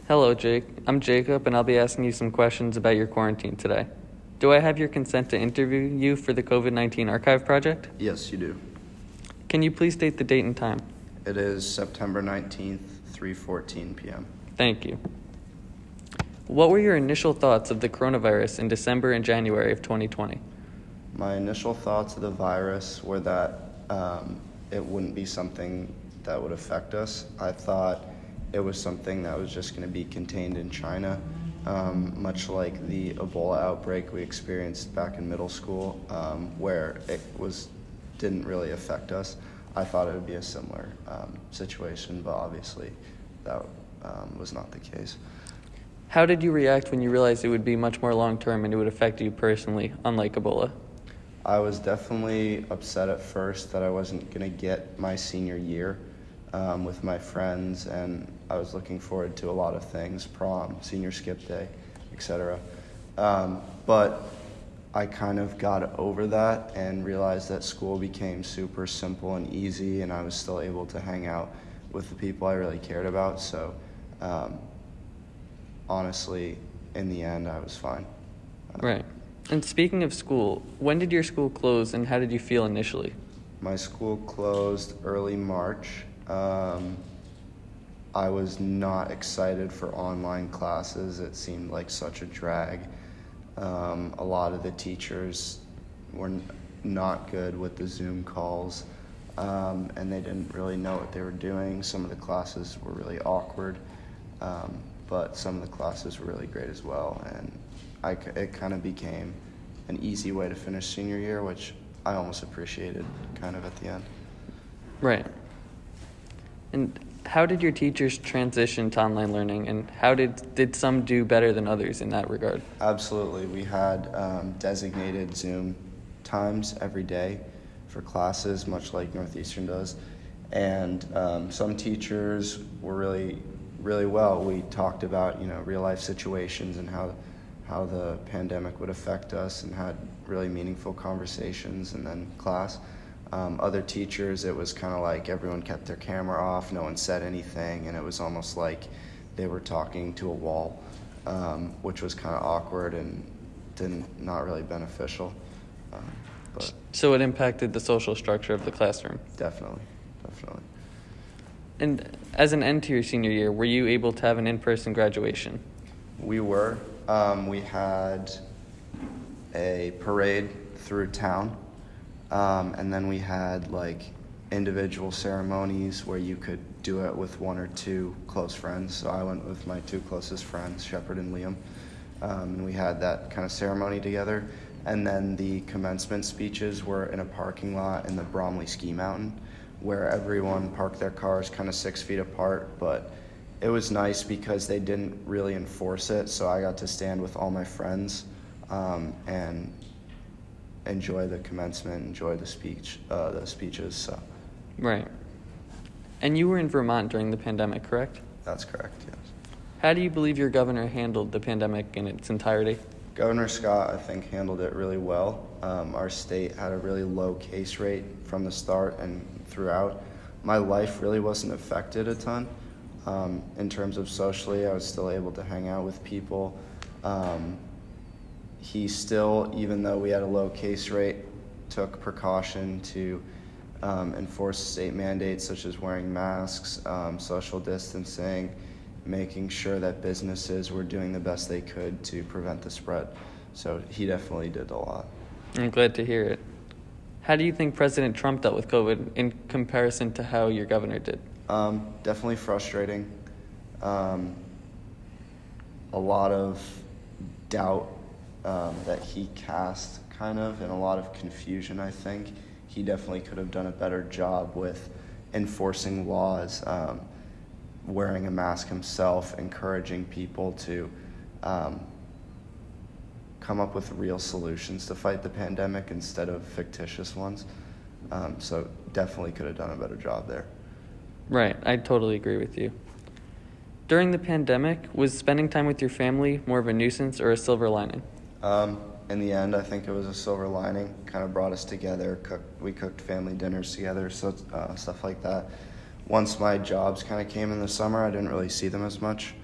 Hello, Jake. I'm Jacob, and I'll be asking you some questions about your quarantine today. Do I have your consent to interview you for the COVID-19 archive project? Yes, you do. Can you please state the date and time? It is September 19th, 3:14 p.m. Thank you. What were your initial thoughts of the coronavirus in December and January of 2020? My initial thoughts of the virus were that it wouldn't be something that would affect us. I thought it was something that was just going to be contained in China, much like the Ebola outbreak we experienced back in middle school, where it didn't really affect us. I thought it would be a similar situation, but obviously that was not the case. How did you react when you realized it would be much more long-term and it would affect you personally, unlike Ebola? I was definitely upset at first that I wasn't going to get my senior year with my friends, and I was looking forward to a lot of things, prom, senior skip day, etc. But I kind of got over that and realized that school became super simple and easy, and I was still able to hang out with the people I really cared about. So honestly, in the end, I was fine. Right. And speaking of school, when did your school close and how did you feel initially? My school closed early March. I was not excited for online classes. It seemed like such a drag. A lot of the teachers were not good with the Zoom calls, and they didn't really know what they were doing. Some of the classes were really awkward, but some of the classes were really great as well, and it kind of became an easy way to finish senior year, which I almost appreciated kind of at the end. Right. And how did your teachers transition to online learning, and how did some do better than others in that regard? Absolutely. We had designated Zoom times every day for classes, much like Northeastern does. And some teachers were really, really well. We talked about, real life situations and how the pandemic would affect us, and had really meaningful conversations, and then class. Other teachers, it was kind of like everyone kept their camera off, no one said anything, and it was almost like they were talking to a wall, which was kind of awkward and not really beneficial. But So it impacted the social structure of the classroom? Definitely. And as an end to your senior year, were you able to have an in-person graduation? We were. We had a parade through town. And then we had individual ceremonies where you could do it with one or two close friends. So I went with my two closest friends, Shepard and Liam, and we had that kind of ceremony together. And then the commencement speeches were in a parking lot in the Bromley Ski Mountain, where everyone parked their cars kind of 6 feet apart. But it was nice because they didn't really enforce it, so I got to stand with all my friends and enjoy the commencement, enjoy the speeches. So. Right. And you were in Vermont during the pandemic, correct? That's correct, yes. How do you believe your governor handled the pandemic in its entirety? Governor Scott, I think, handled it really well. Our state had a really low case rate from the start and throughout. My life really wasn't affected a ton. In terms of socially, I was still able to hang out with people. He still, even though we had a low case rate, took precaution to enforce state mandates such as wearing masks, social distancing, making sure that businesses were doing the best they could to prevent the spread. So he definitely did a lot. I'm glad to hear it. How do you think President Trump dealt with COVID in comparison to how your governor did? Definitely frustrating. A lot of doubt that he cast, kind of, and a lot of confusion, I think. He definitely could have done a better job with enforcing laws, wearing a mask himself, encouraging people to come up with real solutions to fight the pandemic instead of fictitious ones. So definitely could have done a better job there. Right, I totally agree with you. During the pandemic, was spending time with your family more of a nuisance or a silver lining? In the end, I think it was a silver lining. Kind of brought us together. We cooked family dinners together, so stuff like that. Once my jobs kind of came in the summer, I didn't really see them as much.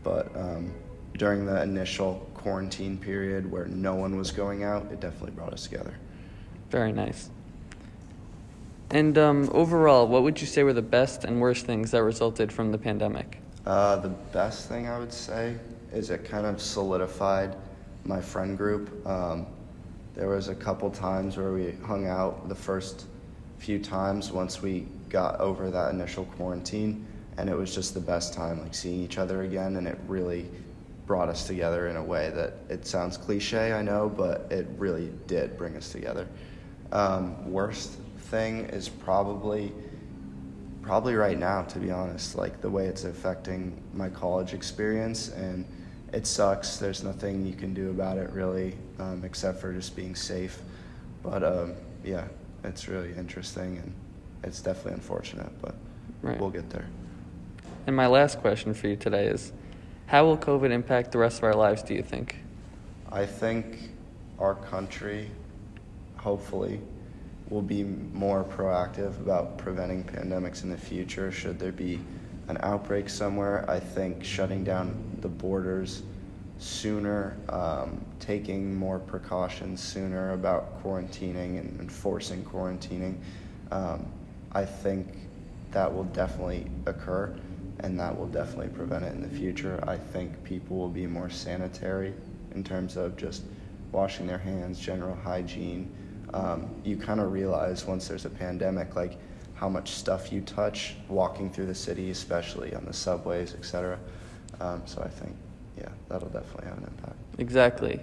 but during the initial quarantine period where no one was going out, it definitely brought us together. Very nice. And overall, what would you say were the best and worst things that resulted from the pandemic? The best thing I would say is it kind of solidified my friend group. There was a couple times where we hung out the first few times once we got over that initial quarantine, and it was just the best time, like seeing each other again, and it really brought us together in a way that it sounds cliche, I know, but it really did bring us together. Worst thing is probably right now, to be honest, like the way it's affecting my college experience, and it sucks. There's nothing you can do about it really, except for just being safe. But yeah, it's really interesting, and it's definitely unfortunate, but Right. we'll get there. And my last question for you today is, how will COVID impact the rest of our lives, do you think? I think our country, hopefully, will be more proactive about preventing pandemics in the future. Should there be an outbreak somewhere, I think shutting down the borders sooner, taking more precautions sooner about quarantining and enforcing quarantining, I think that will definitely occur, and that will definitely prevent it in the future. I think people will be more sanitary in terms of just washing their hands, general hygiene. You kind of realize once there's a pandemic, like how much stuff you touch walking through the city, especially on the subways, etc. So I think, yeah, that'll definitely have an impact. Exactly.